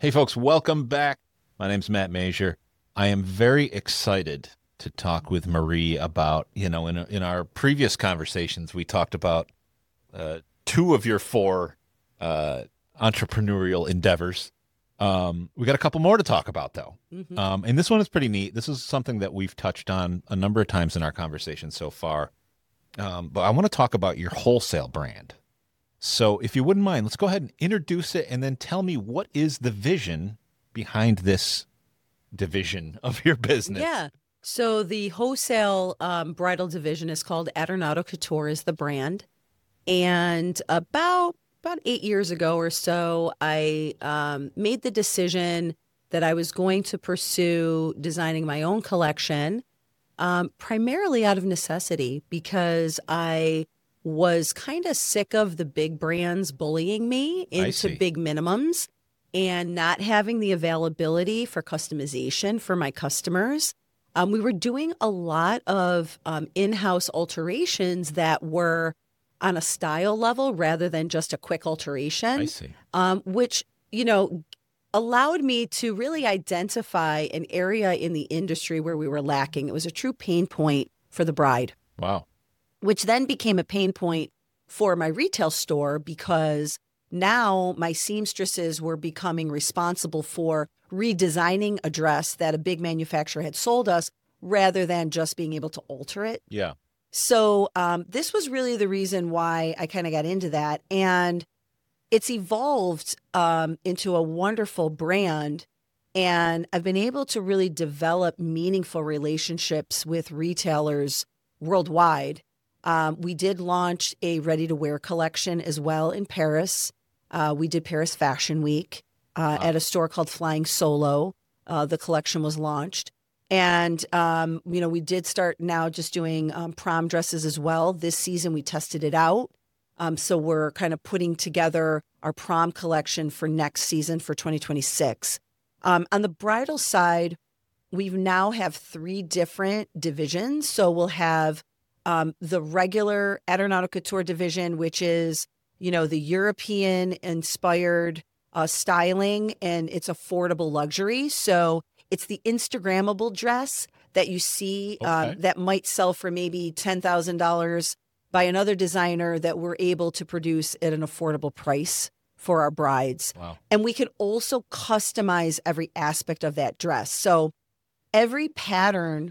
Hey, folks, welcome back. My name's Matt Major. I am very excited to talk with Marie about, in our previous conversations, we talked about two of your four entrepreneurial endeavors. We got a couple more to talk about, though. hmm And this one is pretty neat. This is something that we've touched on a number of times in our conversation so far. But I want to talk about your wholesale brand. So, if you wouldn't mind, let's go ahead and introduce it and then tell me what is the vision behind this division of your business. Yeah. So the wholesale bridal division is called Adornado Couture is the brand. And about 8 years ago or so, I made the decision that I was going to pursue designing my own collection, primarily out of necessity because I was kind of sick of the big brands bullying me I into see. big minimums and not having the availability for customization for my customers. We were doing a lot of in-house alterations that were on a style level rather than just a quick I alteration, see. which, allowed me to really identify an area in the industry where we were lacking. It was a true pain point for the bride, Wow. which then became a pain point for my retail store because now my seamstresses were becoming responsible for redesigning a dress that a big manufacturer had sold us rather than just being able to alter it. Yeah. So this was really the reason why I kind of got into that. And it's evolved into a wonderful brand. And I've been able to really develop meaningful relationships with retailers worldwide. We did launch a ready to wear collection as well in Paris. We did Paris Fashion Week Wow. at a store called Flying Solo. The collection was launched. And, we did start now just doing prom dresses as well. This season, we tested it out. So we're kind of putting together our prom collection for next season for 2026. On the bridal side, we now have three different divisions. So we'll have the regular Adornado Couture division, which is, the European inspired styling and it's affordable luxury. So it's the Instagrammable dress that you see Okay. that might sell for maybe $10,000 by another designer that we're able to produce at an affordable price for our brides. Wow. And we can also customize every aspect of that dress. So every pattern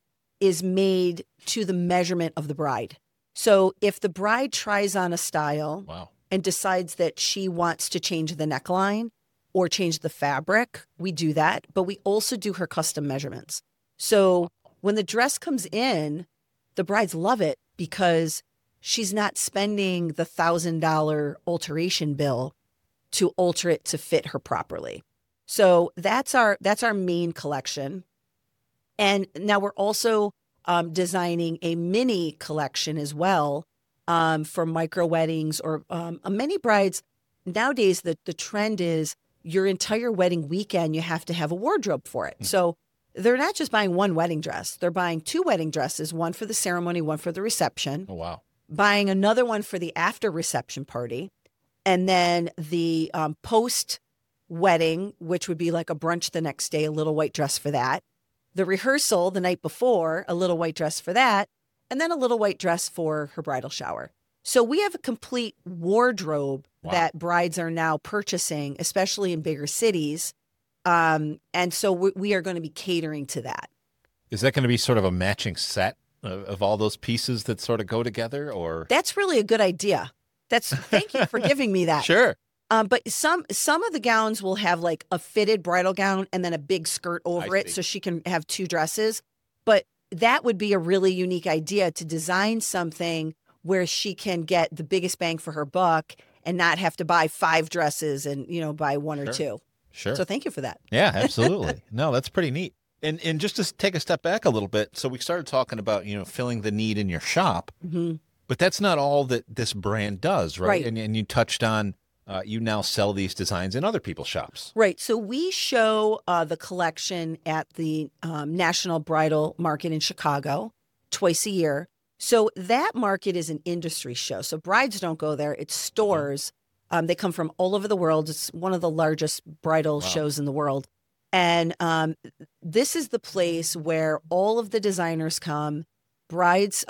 is made to the measurement of the bride. So if the bride tries on a style Wow. and decides that she wants to change the neckline or change the fabric, we do that. But we also do her custom measurements. So when the dress comes in, the brides love it because she's not spending the $1,000 alteration bill to alter it to fit her properly. So that's our main collection. And now we're also designing a mini collection as well for micro weddings or many brides. Nowadays, the trend is your entire wedding weekend, you have to have a wardrobe for it. Mm. So they're not just buying one wedding dress. They're buying two wedding dresses, one for the ceremony, one for the reception, Oh, wow. buying another one for the after reception party, and then the post wedding, which would be like a brunch the next day, a little white dress for that. The rehearsal the night before, a little white dress for that, and then a little white dress for her bridal shower. So we have a complete wardrobe Wow. that brides are now purchasing, especially in bigger cities. And so we are going to be catering to that. Is that going to be sort of a matching set of all those pieces that sort of go together or? That's really a good idea. Thank you for giving me that. Sure. But some of the gowns will have like a fitted bridal gown and then a big skirt over I it see. so she can have two dresses. But that would be a really unique idea to design something where she can get the biggest bang for her buck and not have to buy five dresses and, buy one or Sure. two. Sure. So thank you for that. Yeah, absolutely. No, that's pretty neat. And just to take a step back a little bit, so we started talking about, filling the need in your shop, hmm but that's not all that this brand does, right? Right. And you touched on you now sell these designs in other people's shops. Right. So we show the collection at the National Bridal Market in Chicago twice a year. So that market is an industry show. So brides don't go there, it's stores They come from all over the world. It's one of the largest bridal shows in the world. And this is the place where all of the designers come. Brides,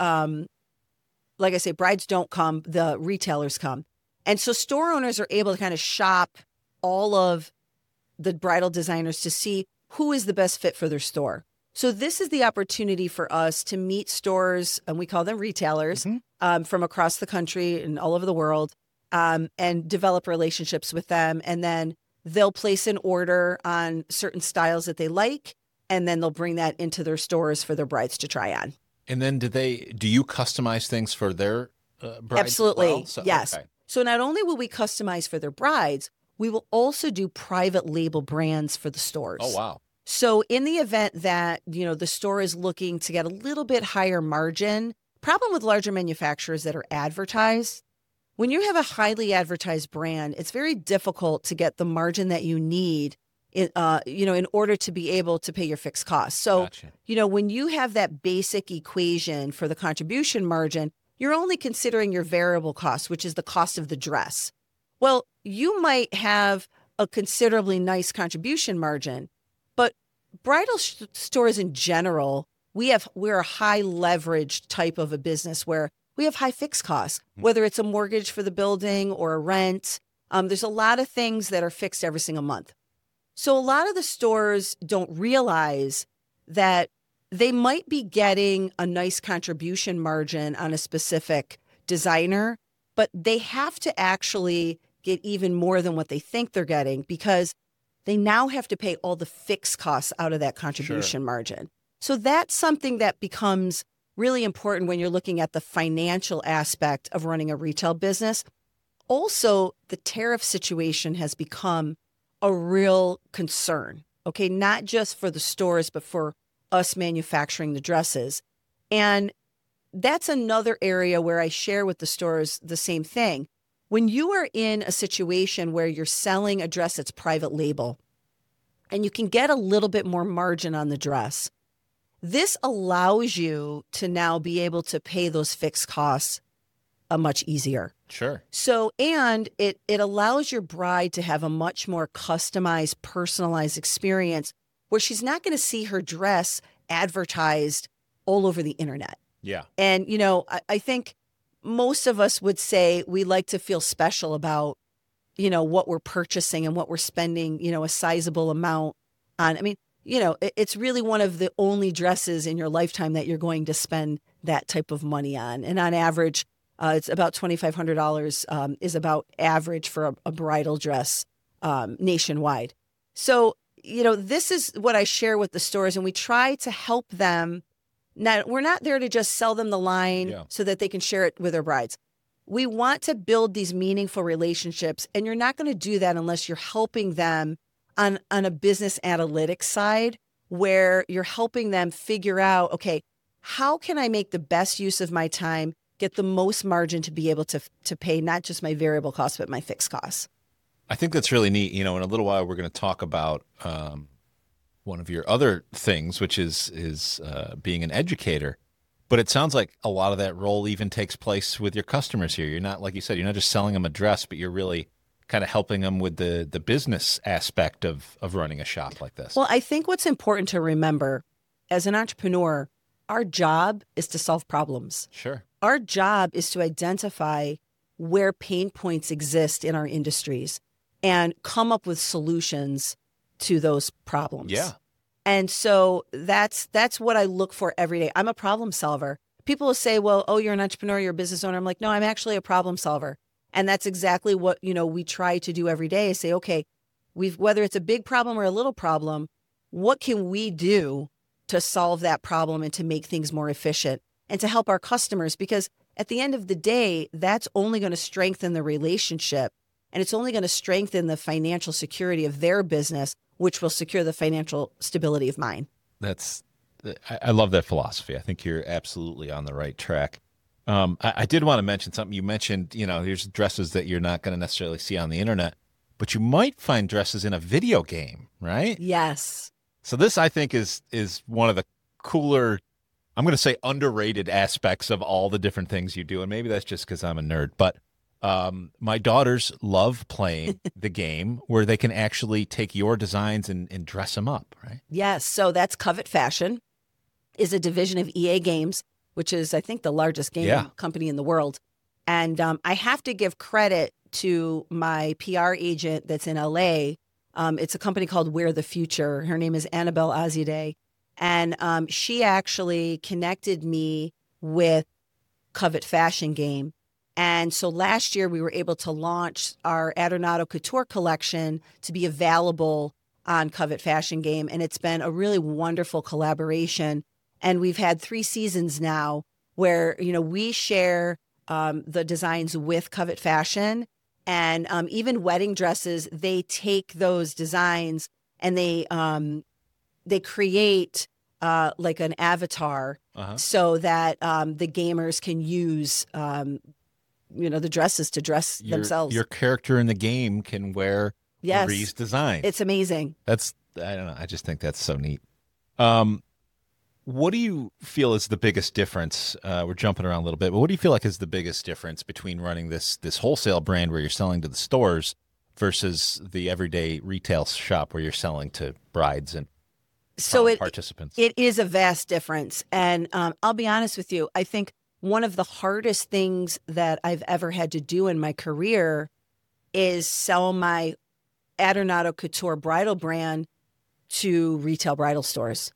like I say, brides don't come, the retailers come. And so store owners are able to kind of shop all of the bridal designers to see who is the best fit for their store. So this is the opportunity for us to meet stores, and we call them retailers, from across the country and all over the world, and develop relationships with them. And then they'll place an order on certain styles that they like, and then they'll bring that into their stores for their brides to try on. And then do you customize things for their brides? Absolutely. As well? So, yes. Okay. So not only will we customize for their brides, we will also do private label brands for the stores. Oh, wow. So in the event that, the store is looking to get a little bit higher margin, problem with larger manufacturers that are advertised, when you have a highly advertised brand, it's very difficult to get the margin that you need in order to be able to pay your fixed costs. So, Gotcha. When you have that basic equation for the contribution margin, you're only considering your variable cost, which is the cost of the dress. Well, you might have a considerably nice contribution margin, but bridal stores in general, we're a high leverage type of a business where we have high fixed costs, whether it's a mortgage for the building or a rent. There's a lot of things that are fixed every single month. So a lot of the stores don't realize that they might be getting a nice contribution margin on a specific designer, but they have to actually get even more than what they think they're getting because they now have to pay all the fixed costs out of that contribution margin. So that's something that becomes really important when you're looking at the financial aspect of running a retail business. Also, the tariff situation has become a real concern, okay? Not just for the stores, but for us manufacturing the dresses. And that's another area where I share with the stores the same thing. When you are in a situation where you're selling a dress that's private label and you can get a little bit more margin on the dress, this allows you to now be able to pay those fixed costs much easier. Sure. So, and it allows your bride to have a much more customized, personalized experience where she's not going to see her dress advertised all over the internet. Yeah. And, I think most of us would say we like to feel special about, what we're purchasing and what we're spending, a sizable amount on. I mean, it's really one of the only dresses in your lifetime that you're going to spend that type of money on. And on average, it's about $2,500 is about average for a bridal dress nationwide. So, this is what I share with the stores, and we try to help them. Now, we're not there to just sell them the line so that they can share it with their brides. We want to build these meaningful relationships, and you're not going to do that unless you're helping them on a business analytics side where you're helping them figure out, okay, how can I make the best use of my time, get the most margin to be able to pay not just my variable costs, but my fixed costs. I think that's really neat. In a little while, we're going to talk about one of your other things, which is being an educator. But it sounds like a lot of that role even takes place with your customers here. You're not, like you said, you're not just selling them a dress, but you're really kind of helping them with the business aspect of running a shop like this. Well, I think what's important to remember as an entrepreneur, our job is to solve problems. Sure. Our job is to identify where pain points exist in our industries and come up with solutions to those problems. Yeah. And so that's what I look for every day. I'm a problem solver. People will say, well, oh, you're an entrepreneur, you're a business owner. I'm like, no, I'm actually a problem solver. And that's exactly what, we try to do every day. I say, okay, whether it's a big problem or a little problem, what can we do to solve that problem and to make things more efficient and to help our customers? Because at the end of the day, that's only going to strengthen the relationship, and it's only going to strengthen the financial security of their business, which will secure the financial stability of mine. I love that philosophy. I think you're absolutely on the right track. I did want to mention something. You mentioned, here's dresses that you're not going to necessarily see on the internet, but you might find dresses in a video game, right? Yes. So this, I think, is one of the cooler, I'm going to say underrated aspects of all the different things you do. And maybe that's just because I'm a nerd. But My daughters love playing the game where they can actually take your designs and dress them up, right? Yes. So that's Covet Fashion, is a division of EA Games, which is, I think, the largest gaming company in the world. And I have to give credit to my PR agent that's in LA. It's a company called Wear the Future. Her name is Annabelle Azadeh. And she actually connected me with Covet Fashion Game. And so last year we were able to launch our Adornato Couture collection to be available on Covet Fashion Game. And it's been a really wonderful collaboration. And we've had 3 seasons now where, we share the designs with Covet Fashion. And even wedding dresses, they take those designs and they create like an avatar so that the gamers can use the dresses to dress themselves. Your character in the game can wear Marie's design. It's amazing. I don't know. I just think that's so neat. What do you feel is the biggest difference? We're jumping around a little bit, but what do you feel like is the biggest difference between running this wholesale brand where you're selling to the stores versus the everyday retail shop where you're selling to brides and participants? It is a vast difference. And I'll be honest with you. I think one of the hardest things that I've ever had to do in my career is sell my Adornato Couture bridal brand to retail bridal stores.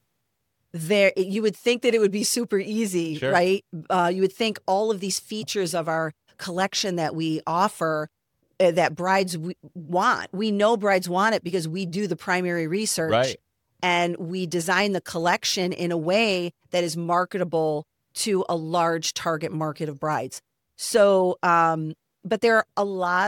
You would think that it would be super easy, sure, right? You would think all of these features of our collection that we offer that brides want. We know brides want it because we do the primary research. Right. And we design the collection in a way that is marketable to a large target market of brides. So, but there are a lot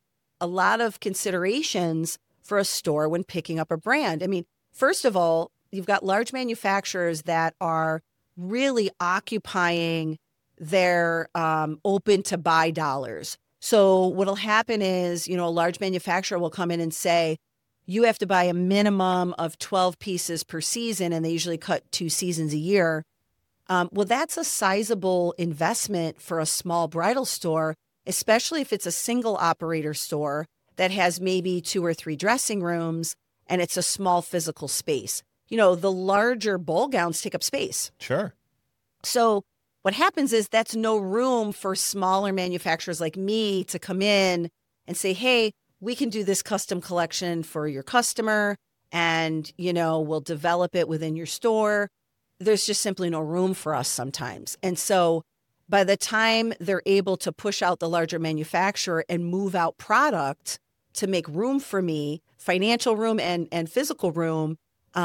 of considerations for a store when picking up a brand. I mean, first of all, you've got large manufacturers that are really occupying their open to buy dollars. So what'll happen is, a large manufacturer will come in and say, you have to buy a minimum of 12 pieces per season, and they usually cut 2 seasons a year. Well, that's a sizable investment for a small bridal store, especially if it's a single operator store that has maybe 2 or 3 dressing rooms and it's a small physical space. The larger ball gowns take up space. Sure. So what happens is that's no room for smaller manufacturers like me to come in and say, hey, we can do this custom collection for your customer and, we'll develop it within your store. There's just simply no room for us sometimes. And so by the time they're able to push out the larger manufacturer and move out product to make room for me, financial room and physical room,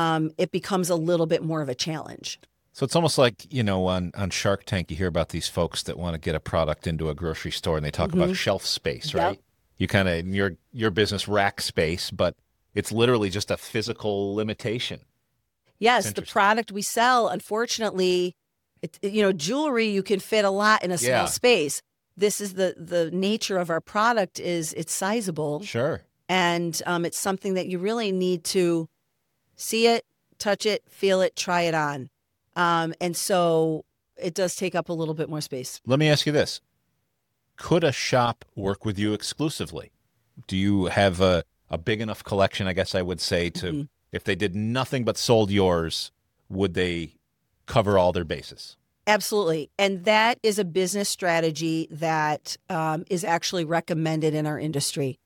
it becomes a little bit more of a challenge. So it's almost like, on Shark Tank, you hear about these folks that want to get a product into a grocery store and they talk about shelf space, right? Yep. You kind of, in your business, rack space, but it's literally just a physical limitation. Yes, the product we sell, unfortunately, jewelry, you can fit a lot in a small space. This is the nature of our product is it's sizable. Sure. And it's something that you really need to see it, touch it, feel it, try it on. And so it does take up a little bit more space. Let me ask you this. Could a shop work with you exclusively? Do you have a big enough collection, I guess I would say, to if they did nothing but sold yours, would they cover all their bases? Absolutely. And that is a business strategy that is actually recommended in our industry.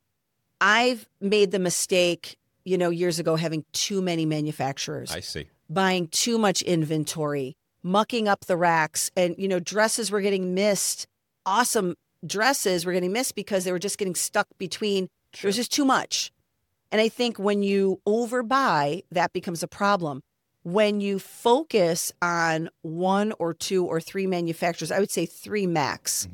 I've made the mistake, years ago, having too many manufacturers. I see. Buying too much inventory, mucking up the racks, and, dresses were getting missed. Awesome dresses were getting missed because they were just getting stuck between. Sure. There was just too much. And I think when you overbuy, that becomes a problem. When you focus on 1 or 2 or 3 manufacturers, I would say 3 max,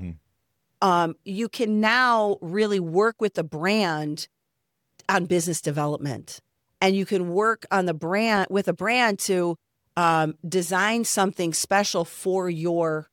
you can now really work with the brand on business development. And you can work on the brand with a brand to design something special for your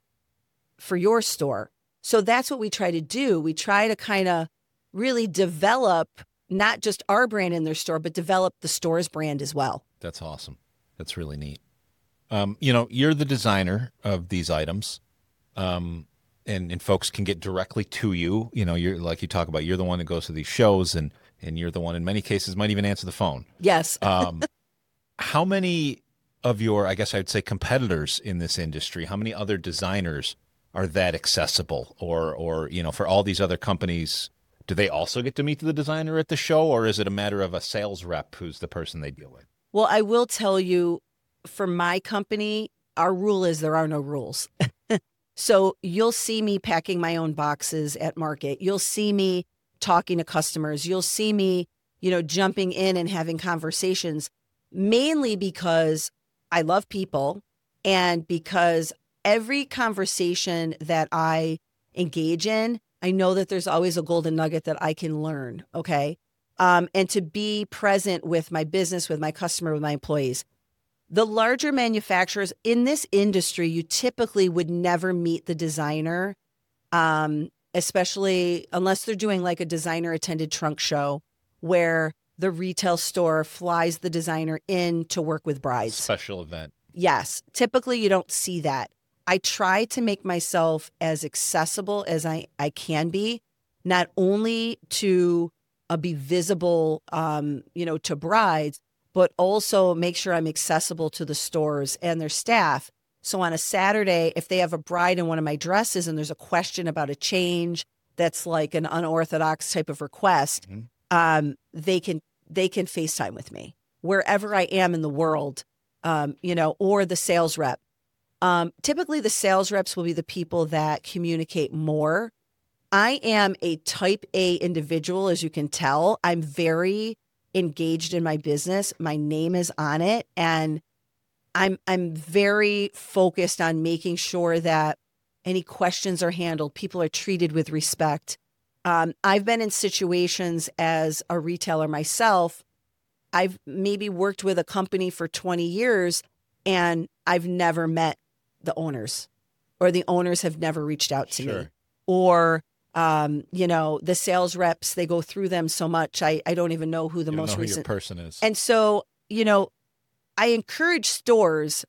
store. So that's what we try to do. We try to kind of really develop not just our brand in their store, but develop the store's brand as well. That's awesome. That's really neat. You're the designer of these items. And and folks can get directly to you. You know, you're like you talk about, you're the one that goes to these shows, and you're the one in many cases might even answer the phone. Yes. How many of your, I guess I'd say, competitors in this industry, how many other designers are that accessible? Or, you know, for all these other companies, do they also get to meet the designer at the show, or is it a matter of a sales rep who's the person they deal with? Well, I will tell you, for my company, our rule is there are no rules. So you'll see me packing my own boxes at market. You'll see me talking to customers. You'll see me, you know, jumping in and having conversations, mainly because I love people and because every conversation that I engage in, I know that there's always a golden nugget that I can learn. Okay. And to be present with my business, with my customer, with my employees. The larger manufacturers in this industry, you typically would never meet the designer, especially unless they're doing like a designer attended trunk show where the retail store flies the designer in to work with brides. Special event. Yes. Typically, you don't see that. I try to make myself as accessible as I can be, not only to be visible, you know, to brides, but also make sure I'm accessible to the stores and their staff. So on a Saturday, if they have a bride in one of my dresses and there's a question about a change that's like an unorthodox type of request, they can FaceTime with me wherever I am in the world, you know, or the sales rep. Typically, the sales reps will be the people that communicate more. I am a type A individual, as you can tell. I'm very engaged in my business. My name is on it. And I'm very focused on making sure that any questions are handled. People are treated with respect. I've been in situations as a retailer myself. I've maybe worked with a company for 20 years and I've never met the owners, or the owners have never reached out to me, or you know, the sales reps, they go through them so much. I don't even know who the most recent person is. And so, you know, I encourage stores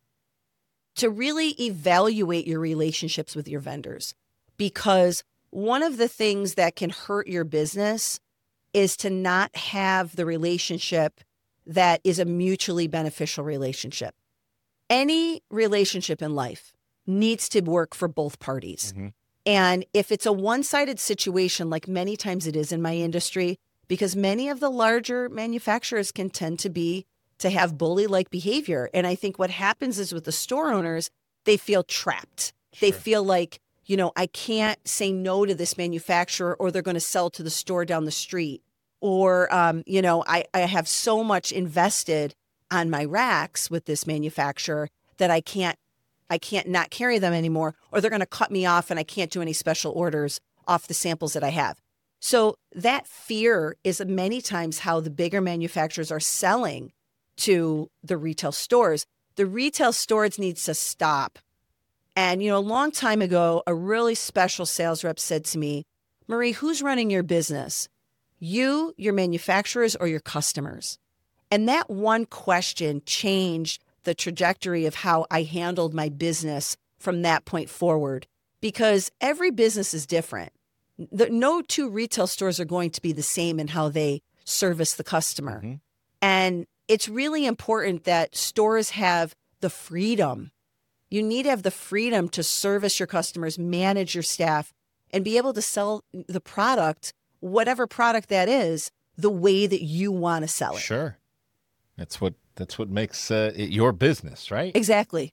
to really evaluate your relationships with your vendors, because one of the things that can hurt your business is to not have the relationship that is a mutually beneficial relationship. Any relationship in life needs to work for both parties. And if it's a one-sided situation, like many times it is in my industry, because many of the larger manufacturers can tend to have bully-like behavior. And I think what happens is with the store owners, they feel trapped. They feel like, you know, I can't say no to this manufacturer or they're going to sell to the store down the street. Or, you know, I have so much invested on my racks with this manufacturer that I can't not carry them anymore, or they're going to cut me off and I can't do any special orders off the samples that I have. So that fear is many times how the bigger manufacturers are selling to the retail stores. The retail stores needs to stop. And, you know, a long time ago, a really special sales rep said to me, Marie, who's running your business? You, your manufacturers, or your customers? And that one question changed the trajectory of how I handled my business from that point forward, because every business is different. No two retail stores are going to be the same in how they service the customer. And it's really important that stores have the freedom. You need to have the freedom to service your customers, manage your staff, and be able to sell the product, whatever product that is, the way that you want to sell it. Sure. That's what makes it your business, right? Exactly.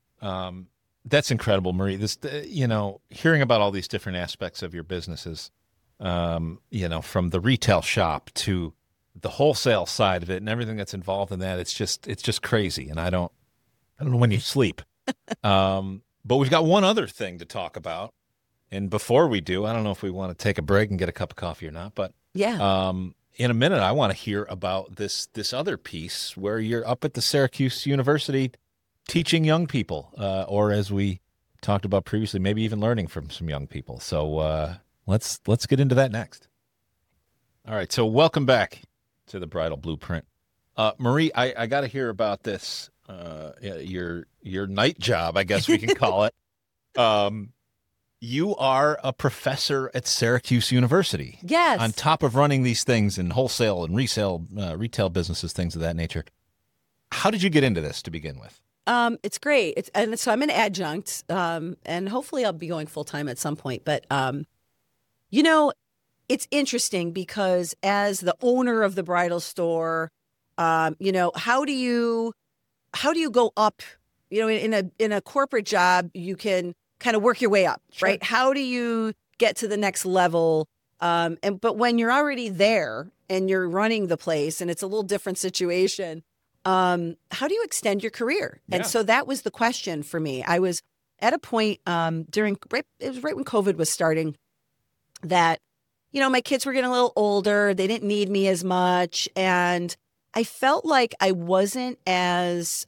That's incredible, Marie. This, you know, hearing about all these different aspects of your businesses, you know, from the retail shop to the wholesale side of it and everything that's involved in that, it's just crazy. And I don't know when you sleep. But we've got one other thing to talk about. And before we do, I don't know if we want to take a break and get a cup of coffee or not, but yeah. In a minute, I want to hear about this other piece where you're up at the Syracuse University teaching young people, or as we talked about previously, maybe even learning from some young people. So let's get into that next. All right, so welcome back to the Bridal Blueprint. Marie, I got to hear about this, your night job, I guess we can call it. You are a professor at Syracuse University. Yes. On top of running these things in wholesale and resale, retail businesses, things of that nature. How did you get into this to begin with? It's great. And so I'm an adjunct, and hopefully I'll be going full time at some point. But you know, it's interesting because as the owner of the bridal store, how do you go up? You know, in a corporate job, you can kind of work your way up, Sure. right? How do you get to the next level? But when you're already there and you're running the place, and it's a little different situation, how do you extend your career? Yeah. And so that was the question for me. I was at a point it was right when COVID was starting, that, my kids were getting a little older. They didn't need me as much. And I felt like I wasn't as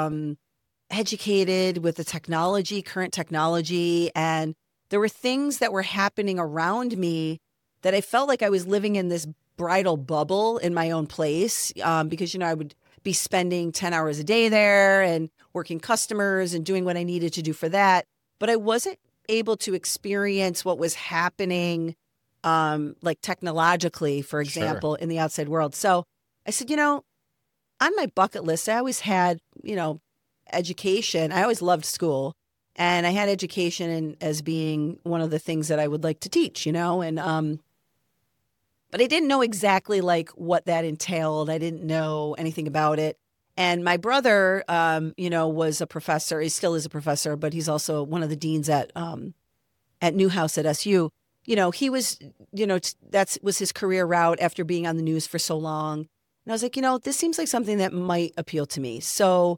educated with the current technology. And there were things that were happening around me that I felt like I was living in this bridal bubble in my own place, because, I would be spending 10 hours a day there and working customers and doing what I needed to do for that. But I wasn't able to experience what was happening, like technologically, for example, in the outside world. So I said, on my bucket list, I always had, education. I always loved school, and I had education as being one of the things that I would like to teach, and but I didn't know exactly like what that entailed. I didn't know anything about it. And my brother, was a professor. He still is a professor, but he's also one of the deans at Newhouse at SU. He was, that was his career route after being on the news for so long. And I was like, this seems like something that might appeal to me. So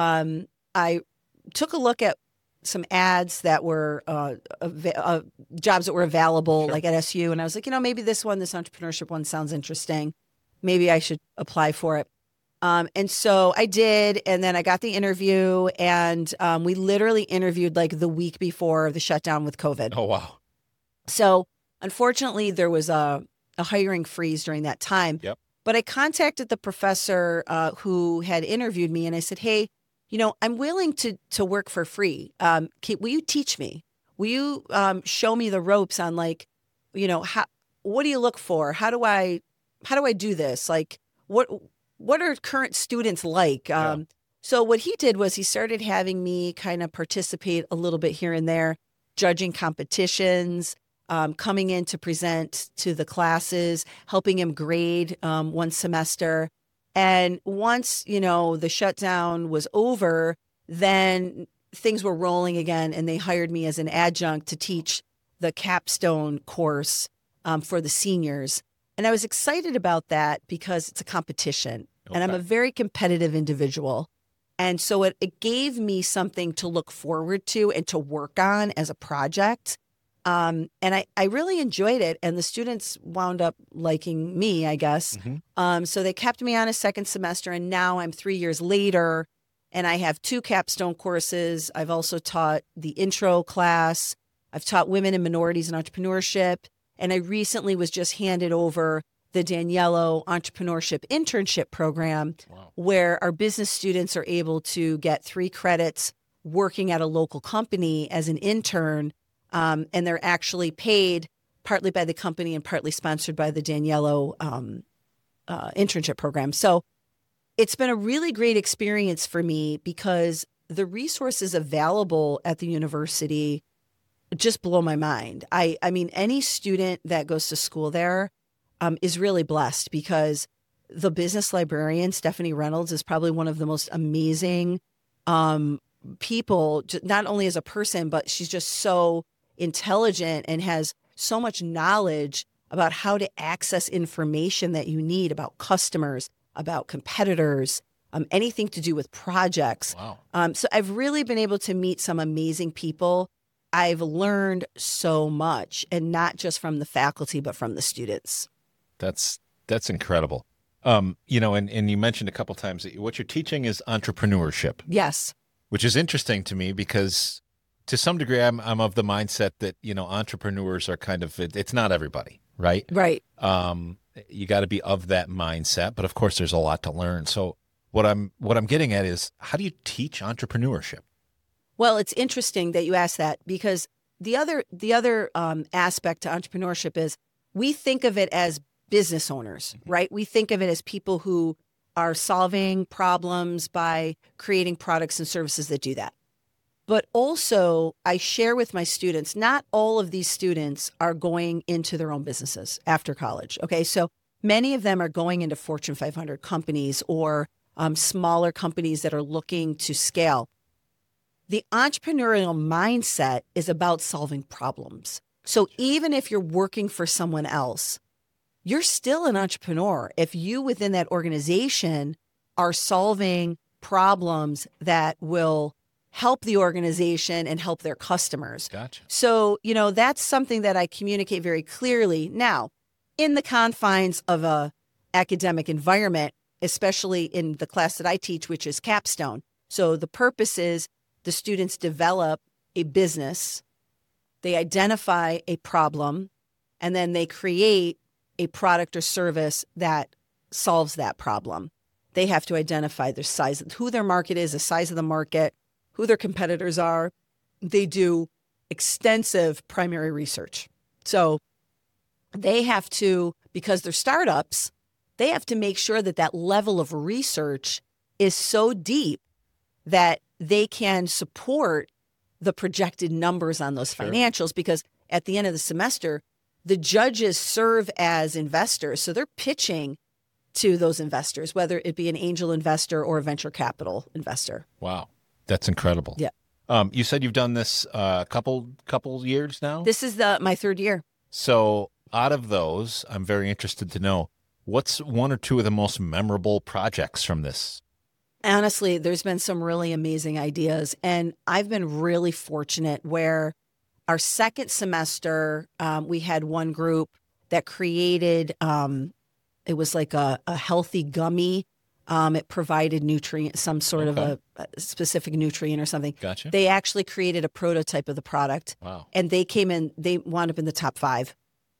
I took a look at some ads that were jobs that were available, Sure. like at SU. And I was like, maybe this entrepreneurship one sounds interesting. Maybe I should apply for it. And so I did. And then I got the interview, and we literally interviewed like the week before the shutdown with COVID. Oh, wow. So unfortunately, there was a hiring freeze during that time. Yep. But I contacted the professor who had interviewed me, and I said, hey, I'm willing to work for free. Will you teach me? Will you show me the ropes on like, what do you look for? How do I do this? Like, what are current students like? Yeah. So what he did was he started having me kind of participate a little bit here and there, judging competitions, coming in to present to the classes, helping him grade one semester. And once, the shutdown was over, then things were rolling again, and they hired me as an adjunct to teach the capstone course for the seniors. And I was excited about that because it's a competition, and I'm a very competitive individual. And so it gave me something to look forward to and to work on as a project. And I really enjoyed it. And the students wound up liking me, I guess. Mm-hmm. So they kept me on a second semester. And now I'm 3 years later, and I have 2 capstone courses. I've also taught the intro class. I've taught women and minorities in entrepreneurship. And I recently was just handed over the Daniello Entrepreneurship Internship Program, Wow. where our business students are able to get 3 credits working at a local company as an intern. And they're actually paid partly by the company and partly sponsored by the Daniello internship program. So it's been a really great experience for me because the resources available at the university just blow my mind. I mean, any student that goes to school there is really blessed because the business librarian, Stephanie Reynolds, is probably one of the most amazing people, not only as a person, but she's just so intelligent and has so much knowledge about how to access information that you need about customers, about competitors, anything to do with projects. Wow. So I've really been able to meet some amazing people. I've learned so much, and not just from the faculty, but from the students. That's incredible. And you mentioned a couple times that what you're teaching is entrepreneurship. Yes. Which is interesting to me because to some degree, I'm of the mindset that, entrepreneurs are kind of, it's not everybody, right? Right. You got to be of that mindset, but of course there's a lot to learn. So what I'm getting at is, how do you teach entrepreneurship? Well, it's interesting that you asked that because the other aspect to entrepreneurship is we think of it as business owners, right? We think of it as people who are solving problems by creating products and services that do that. But also, I share with my students, not all of these students are going into their own businesses after college. Okay. So many of them are going into Fortune 500 companies or smaller companies that are looking to scale. The entrepreneurial mindset is about solving problems. So even if you're working for someone else, you're still an entrepreneur if you within that organization are solving problems that will help the organization and help their customers. Gotcha. So, that's something that I communicate very clearly. Now, in the confines of a academic environment, especially in the class that I teach, which is Capstone. So the purpose is the students develop a business, they identify a problem, and then they create a product or service that solves that problem. They have to identify their size, who their market is, the size of the market, who their competitors are. They do extensive primary research. So they have to, because they're startups, they have to make sure that that level of research is so deep that they can support the projected numbers on those financials, because at the end of the semester, the judges serve as investors. So they're pitching to those investors, whether it be an angel investor or a venture capital investor. Wow. That's incredible. Yeah. You said you've done this a couple years now? This is my third year. So out of those, I'm very interested to know, what's one or two of the most memorable projects from this? Honestly, there's been some really amazing ideas. And I've been really fortunate where our second semester, we had one group that created, it was like a healthy gummy. It provided nutrient, some sort of a specific nutrient or something. Gotcha. They actually created a prototype of the product. Wow. And they wound up in the top 5.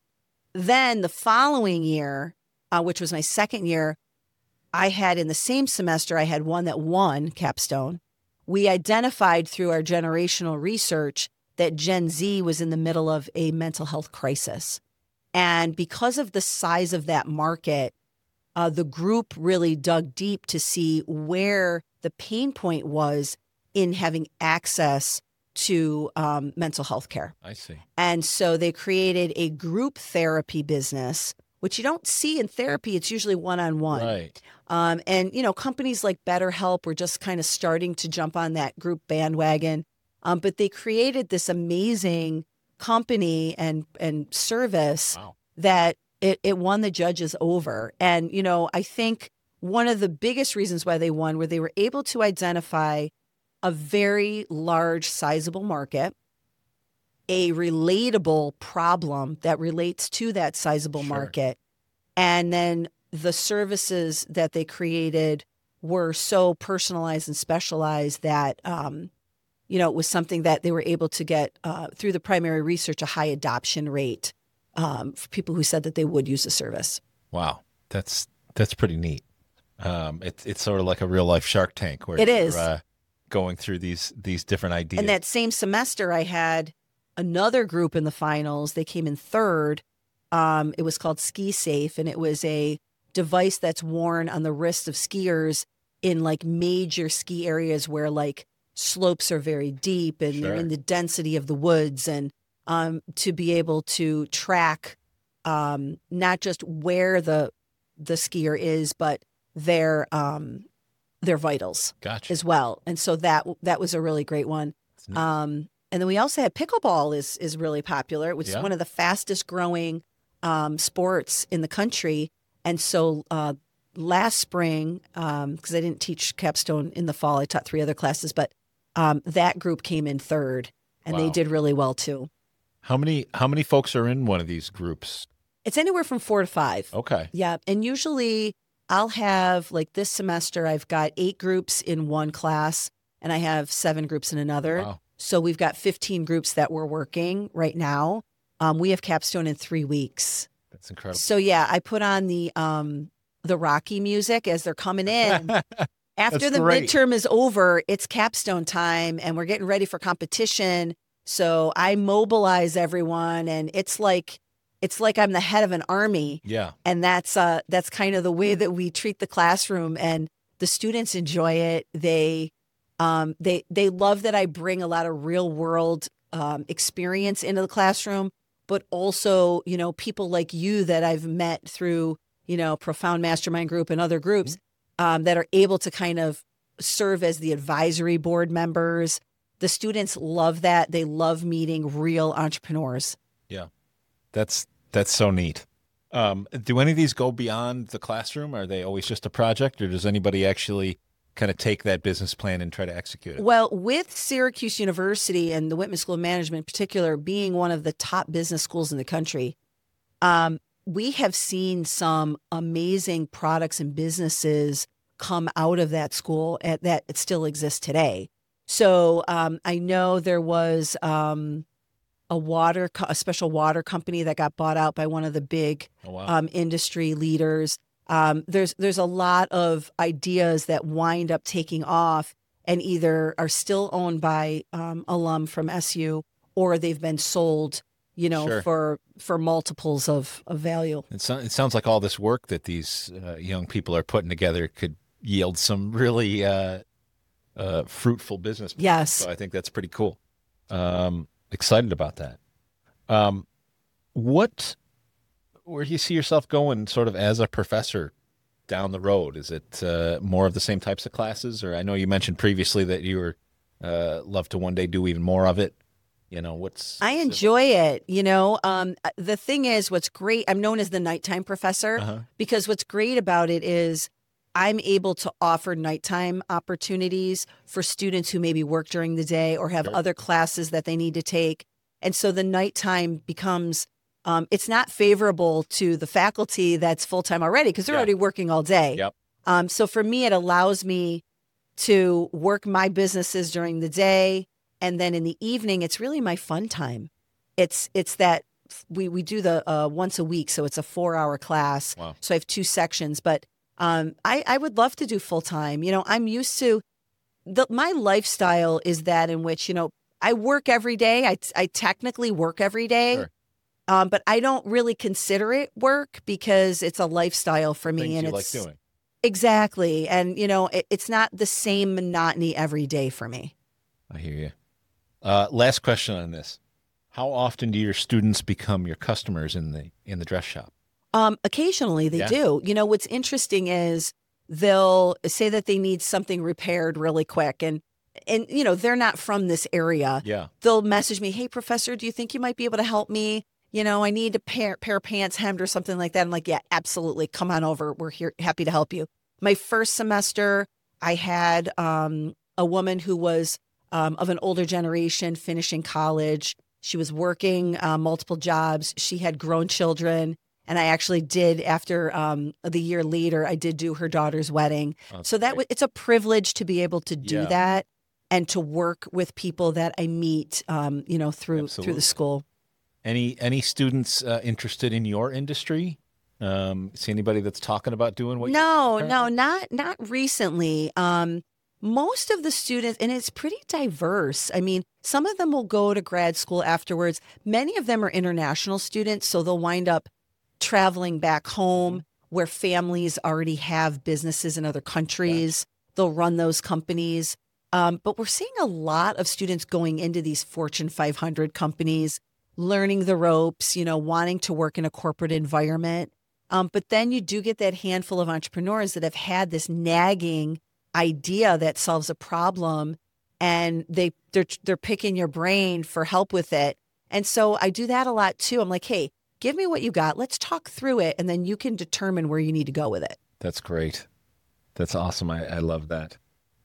Then the following year, which was my second year, I had in the same semester, I had one that won Capstone. We identified through our generational research that Gen Z was in the middle of a mental health crisis. And because of the size of that market, the group really dug deep to see where the pain point was in having access to mental health care. I see. And so they created a group therapy business, which you don't see in therapy. It's usually one-on-one. Right. And, companies like BetterHelp were just kind of starting to jump on that group bandwagon. But they created this amazing company and service that it won the judges over. And, I think one of the biggest reasons why they won were they were able to identify a very large, sizable market, a relatable problem that relates to that sizable market. And then the services that they created were so personalized and specialized that, it was something that they were able to get through the primary research, a high adoption rate for people who said that they would use the service. Wow. That's pretty neat. It's sort of like a real life Shark Tank where it is going through these different ideas. And that same semester, I had another group in the finals. They came in third. It was called Ski Safe, and it was a device that's worn on the wrists of skiers in like major ski areas where like slopes are very deep and they're in the density of the woods, and to be able to track not just where the skier is, but their vitals as well. And so that was a really great one. And then we also had pickleball is really popular. It was one of the fastest growing sports in the country. And so last spring, because I didn't teach Capstone in the fall, I taught 3 other classes, but that group came in third, and they did really well too. How many folks are in one of these groups? It's anywhere from 4 to 5. Okay. Yeah. And usually I'll have, like this semester, I've got 8 groups in one class and I have 7 groups in another. Wow. So we've got 15 groups that we're working right now. We have Capstone in 3 weeks. That's incredible. So yeah, I put on the Rocky music as they're coming in. After the midterm is over, it's Capstone time and we're getting ready for competition. So I mobilize everyone, and it's like I'm the head of an army, Yeah. and that's kind of the way that we treat the classroom, and the students enjoy it. They love that I bring a lot of real world experience into the classroom, but also, people like you that I've met through, Profound Mastermind Group and other groups that are able to kind of serve as the advisory board members. The students love that. They love meeting real entrepreneurs. Yeah. That's so neat. Do any of these go beyond the classroom? Are they always just a project, or does anybody actually kind of take that business plan and try to execute it? Well, with Syracuse University and the Whitman School of Management in particular being one of the top business schools in the country, we have seen some amazing products and businesses come out of that school that it still exists today. So I know there was a special water company that got bought out by one of the big Oh, wow. industry leaders. There's a lot of ideas that wind up taking off and either are still owned by alum from SU, or they've been sold, Sure. for multiples of value. It sounds like all this work that these young people are putting together could yield some really fruitful business plans. Yes. So I think that's pretty cool. Excited about that. Um, where do you see yourself going sort of as a professor down the road? Is it more of the same types of classes? Or I know you mentioned previously that you were love to one day do even more of it. I enjoy it. The thing is, what's great, I'm known as the nighttime professor Uh-huh. because what's great about it is I'm able to offer nighttime opportunities for students who maybe work during the day or have Sure. other classes that they need to take. And so the nighttime becomes, it's not favorable to the faculty that's full-time already because they're Yeah. already working all day. Yep. So for me, it allows me to work my businesses during the day. And then in the evening, it's really my fun time. It's that we do the once a week. So it's a 4-hour class. Wow. So I have 2 sections, but I would love to do full time. I'm used to my lifestyle is that in which, I work every day. I technically work every day, Sure. but I don't really consider it work because it's a lifestyle for me. Things And you it's like doing. exactly. And, it's not the same monotony every day for me. I hear you. Last question on this. How often do your students become your customers in the dress shop? Occasionally they Yeah. do. What's interesting is they'll say that they need something repaired really quick and they're not from this area. Yeah. They'll message me, "Hey professor, do you think you might be able to help me? I need a pair of pants hemmed or something like that." I'm like, "Yeah, absolutely. Come on over. We're here happy to help you." My first semester, I had a woman who was of an older generation finishing college. She was working multiple jobs. She had grown children. And I actually did, after the year later, I did do her daughter's wedding. Oh, that's So great. it's a privilege to be able to do Yeah. that and to work with people that I meet, through Absolutely. the school. Any students interested in your industry? See anybody that's talking about doing what? No, currently? not recently. Most of the students, and it's pretty diverse. I mean, some of them will go to grad school afterwards. Many of them are international students, so they'll wind up traveling back home where families already have businesses in other countries. They'll run those companies. But we're seeing a lot of students going into these Fortune 500 companies, learning the ropes, wanting to work in a corporate environment. But then you do get that handful of entrepreneurs that have had this nagging idea that solves a problem, and they're picking your brain for help with it. And so I do that a lot too. I'm like, "Hey, give me what you got. Let's talk through it, and then you can determine where you need to go with it." That's great. That's awesome. I love that.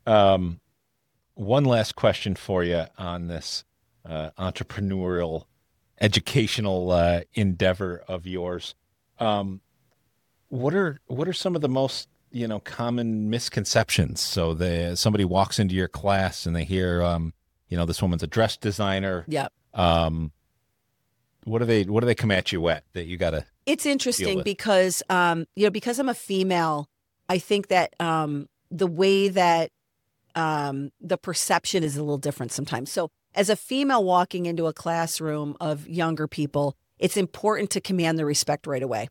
One last question for you on this entrepreneurial, educational endeavor of yours. What are some of the most common misconceptions? So somebody walks into your class and they hear this woman's a dress designer. Yeah. What do they come at you at that you gotta It's deal interesting with? because, because I'm a female, I think that the way that the perception is a little different sometimes. So as a female walking into a classroom of younger people, it's important to command the respect right away.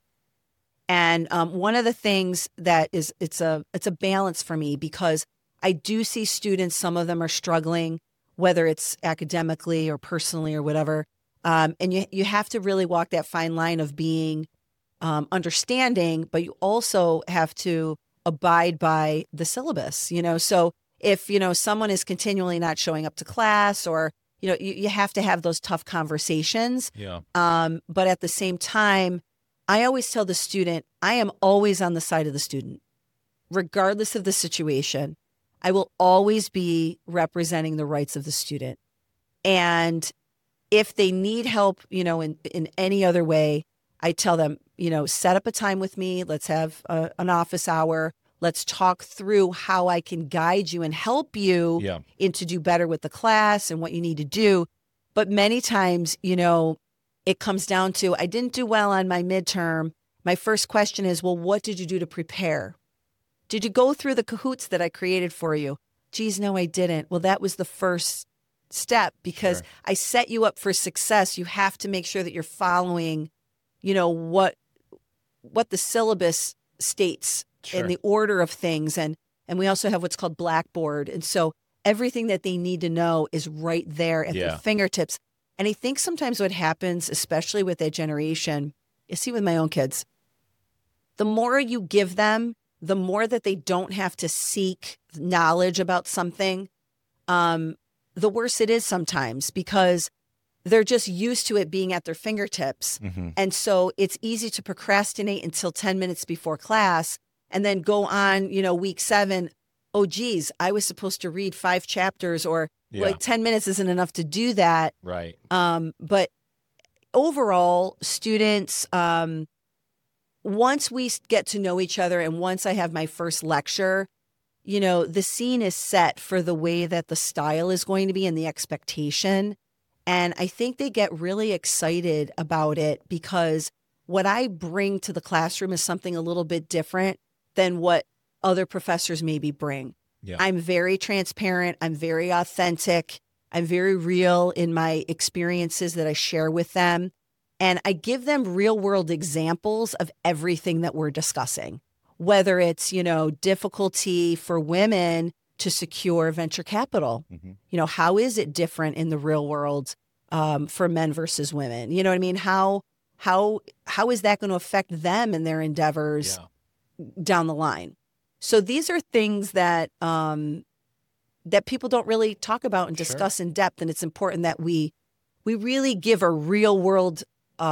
And one of the things that is, it's a balance for me, because I do see students, some of them are struggling, whether it's academically or personally or whatever. And you have to really walk that fine line of being understanding, but you also have to abide by the syllabus, So if, someone is continually not showing up to class, or, you have to have those tough conversations. Yeah. But at the same time, I always tell the student, I am always on the side of the student, regardless of the situation. I will always be representing the rights of the student. And if they need help, in any other way, I tell them, set up a time with me. Let's have an office hour. Let's talk through how I can guide you and help you to do better with the class and what you need to do. But many times, it comes down to, I didn't do well on my midterm. My first question is, well, what did you do to prepare? Did you go through the Kahoots that I created for you? Geez, no, I didn't. Well, that was the first step, because I set you up for success. You have to make sure that you're following, what the syllabus states in the order of things. And we also have what's called Blackboard. And so everything that they need to know is right there at their fingertips. And I think sometimes what happens, especially with that generation, you see with my own kids, the more you give them, the more that they don't have to seek knowledge about something, the worse it is sometimes, because they're just used to it being at their fingertips. Mm-hmm. And so it's easy to procrastinate until 10 minutes before class and then go on, week 7. Oh, geez, I was supposed to read 5 chapters, or like 10 minutes isn't enough to do that. Right. But overall, students, once we get to know each other and once I have my first lecture, the scene is set for the way that the style is going to be and the expectation. And I think they get really excited about it, because what I bring to the classroom is something a little bit different than what other professors maybe bring. Yeah. I'm very transparent. I'm very authentic. I'm very real in my experiences that I share with them. And I give them real world examples of everything that we're discussing, whether it's, difficulty for women to secure venture capital. Mm-hmm. How is it different in the real world for men versus women? You know what I mean? How is that going to affect them in their endeavors down the line? So these are things that that people don't really talk about and discuss in depth. And it's important that we really give a real world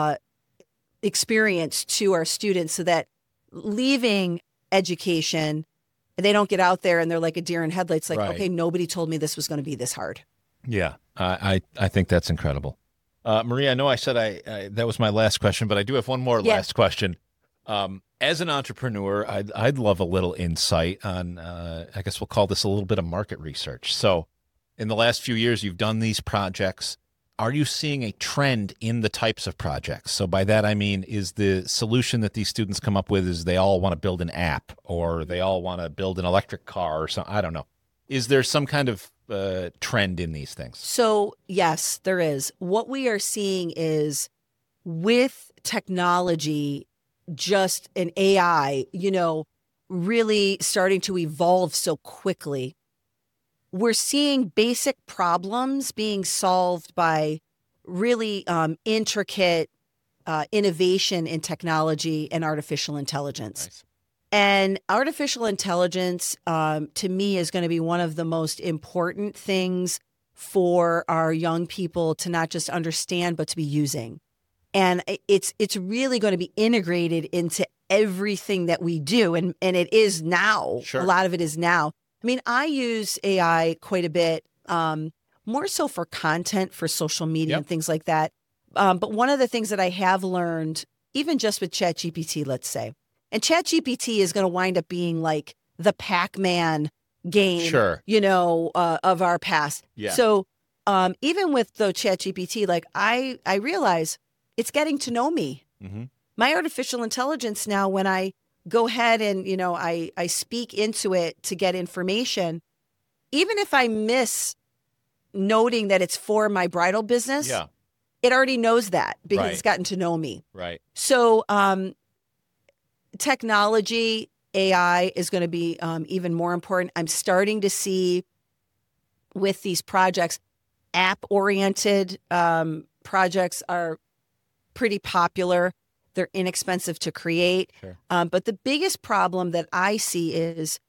experience to our students, so that leaving education, they don't get out there and they're like a deer in headlights, like, okay, nobody told me this was going to be this hard. Yeah, I think that's incredible. Maria, I know I said that was my last question, but I do have one more last question. As an entrepreneur, I'd love a little insight on, I guess we'll call this a little bit of market research. So in the last few years, you've done these projects. Are you seeing a trend in the types of projects? So by that, I mean, is the solution that these students come up with is they all want to build an app, or they all want to build an electric car or something? I don't know. Is there some kind of trend in these things? So yes, there is. What we are seeing is, with technology, just an AI, really starting to evolve so quickly, we're seeing basic problems being solved by really intricate innovation in technology and artificial intelligence. Nice. And artificial intelligence, to me, is going to be one of the most important things for our young people to not just understand, but to be using. And it's really going to be integrated into everything that we do. And it is now. Sure. A lot of it is now. I mean, I use AI quite a bit, more so for content, for social media and things like that. But one of the things that I have learned, even just with ChatGPT, let's say, and ChatGPT is going to wind up being like the Pac-Man game, of our past. Yeah. So even with the ChatGPT, like I realize it's getting to know me. Mm-hmm. My artificial intelligence now, when I go ahead and, I speak into it to get information, even if I miss noting that it's for my bridal business, Yeah. it already knows that because Right. it's gotten to know me. Right. So technology, AI is going to be even more important. I'm starting to see with these projects, app-oriented projects are pretty popular. They're inexpensive to create. Sure. But the biggest problem that I see is,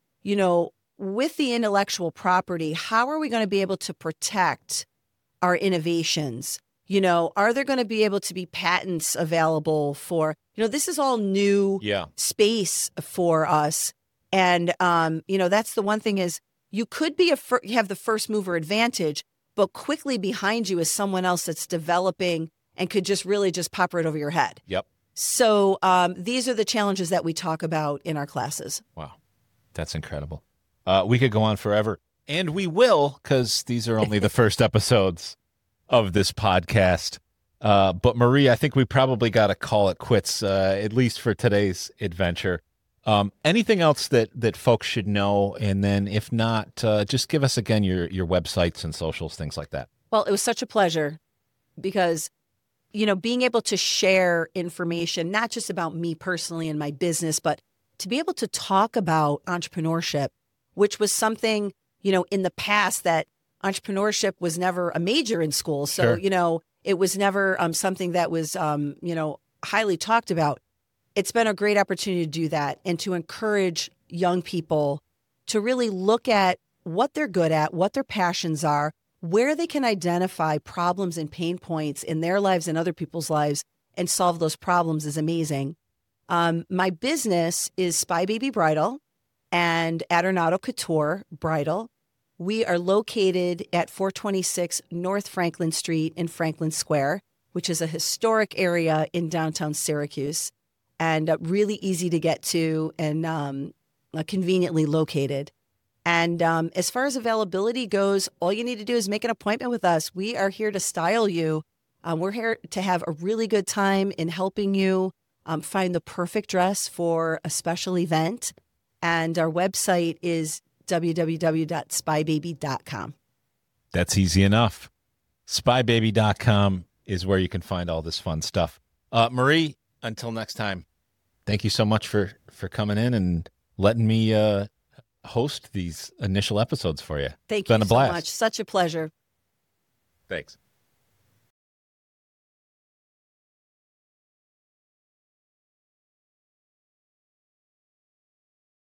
with the intellectual property, how are we going to be able to protect our innovations? Are there going to be able to be patents available for, this is all new Yeah. space for us. And, that's the one thing is you could be you have the first mover advantage, but quickly behind you is someone else that's developing and could just really just pop right over your head. Yep. So these are the challenges that we talk about in our classes. Wow. That's incredible. We could go on forever, and we will, because these are only the first episodes of this podcast. But Marie, I think we probably got to call it quits, at least for today's adventure. Anything else that folks should know? And then if not, just give us again your websites and socials, things like that. Well, it was such a pleasure because, being able to share information, not just about me personally and my business, but to be able to talk about entrepreneurship, which was something, in the past that entrepreneurship was never a major in school. So, Sure. It was never something that was, highly talked about. It's been a great opportunity to do that and to encourage young people to really look at what they're good at, what their passions are, where they can identify problems and pain points in their lives and other people's lives and solve those problems is amazing. My business is Spy Baby Bridal and Adornato Couture Bridal. We are located at 426 North Franklin Street in Franklin Square, which is a historic area in downtown Syracuse and really easy to get to and conveniently located. And as far as availability goes, all you need to do is make an appointment with us. We are here to style you. We're here to have a really good time in helping you find the perfect dress for a special event. And our website is www.spybaby.com. That's easy enough. Spybaby.com is where you can find all this fun stuff. Marie, until next time, thank you so much for coming in and letting me host these initial episodes for you. Thank It's been you a so blast. much. Such a pleasure. Thanks.